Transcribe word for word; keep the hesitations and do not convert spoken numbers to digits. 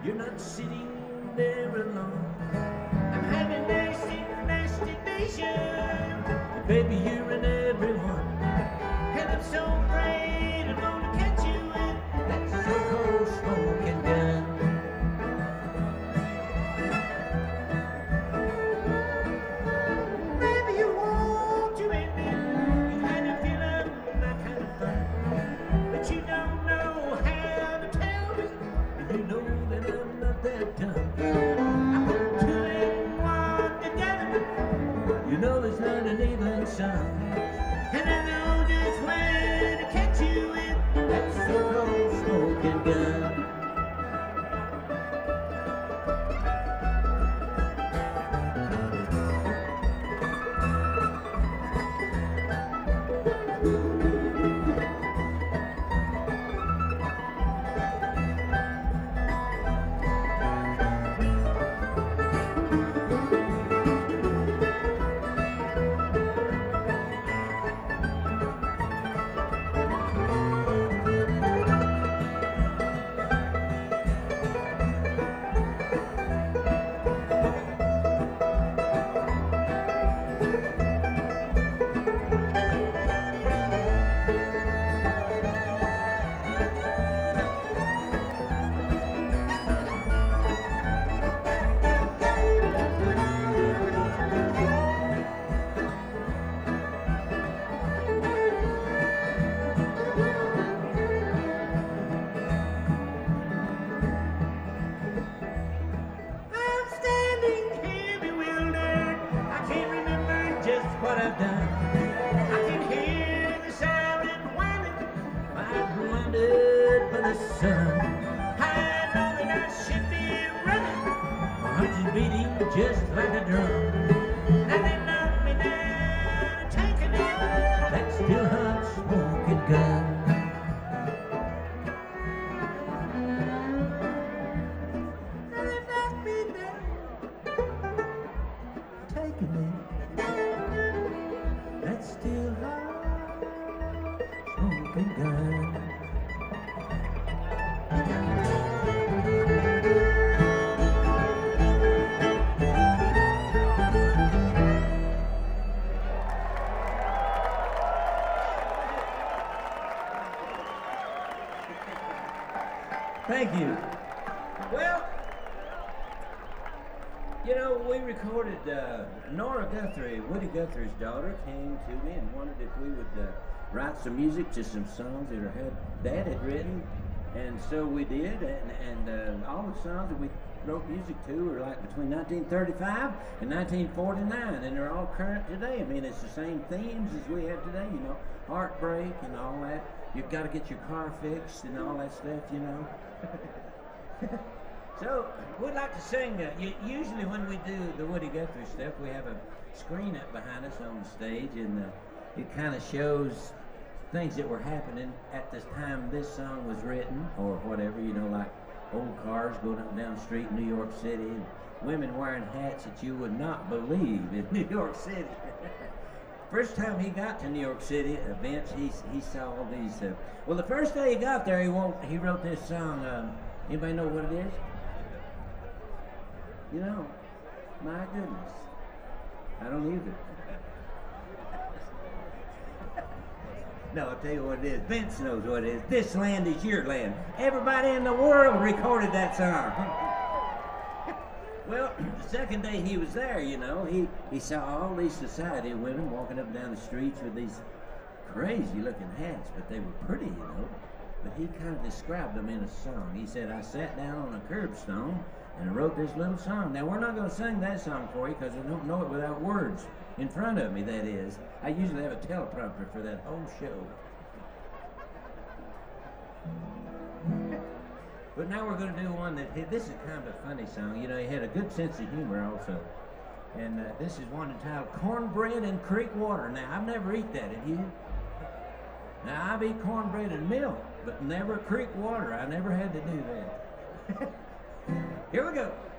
You're not sitting there alone. I'm having nasty, nasty vision. Baby, you're in everyone. And I'm so afraid I'm gonna catch you with that so-called smoking gun. Maybe you want to end me. You kind of feel I'm that kind of fun. But you don't know how to tell me. And you know that I'm not that dumb. I put two and one together. You know there's not an even sum. And I know just where to catch you with that so-called smoking gun. What I've done, I can hear the siren whining. I'm blinded by the sun. I know that I should be running. My heart's beating just like a drum. And they knock me down and taking it that still hot smoking gun. And they knock me down, taking it. That's still hot smoking gun. Thank you. Well, you know, we recorded, uh, Nora Guthrie, Woody Guthrie's daughter, came to me and wondered if we would uh, write some music to some songs that her head, dad had written. And so we did, and, and uh, all the songs that we wrote music to were like between nineteen thirty-five and nineteen forty-nine, and they're all current today. I mean, it's the same themes as we have today, you know, heartbreak and all that. You've got to get your car fixed and all that stuff, you know. So, we'd like to sing, uh, usually when we do the Woody Guthrie stuff, we have a screen up behind us on the stage, and uh, it kind of shows things that were happening at the time this song was written, or whatever, you know, like old cars going up and down the street in New York City, and women wearing hats that you would not believe in New York City. First time he got to New York City, uh, Vince, he, he saw all these, uh, well, the first day he got there, he, wrote, he wrote this song, um, anybody know what it is? You know, my goodness, I don't either. No, I'll tell you what it is. Vince knows what it is. This land is your land. Everybody in the world recorded that song. Well, the second day he was there, you know, he, he saw all these society women walking up and down the streets with these crazy looking hats, but they were pretty, you know. But he kind of described them in a song. He said, I sat down on a curbstone and I wrote this little song. Now, we're not going to sing that song for you because I don't know it without words in front of me, that is. I usually have a teleprompter for that whole show. But now we're going to do one that, this is kind of a funny song. You know, he had a good sense of humor also. And uh, this is one entitled Cornbread and Creek Water. Now, I've never eat that, have you? Now, I've eat cornbread and milk, but never creek water. I never had to do that. Here we go.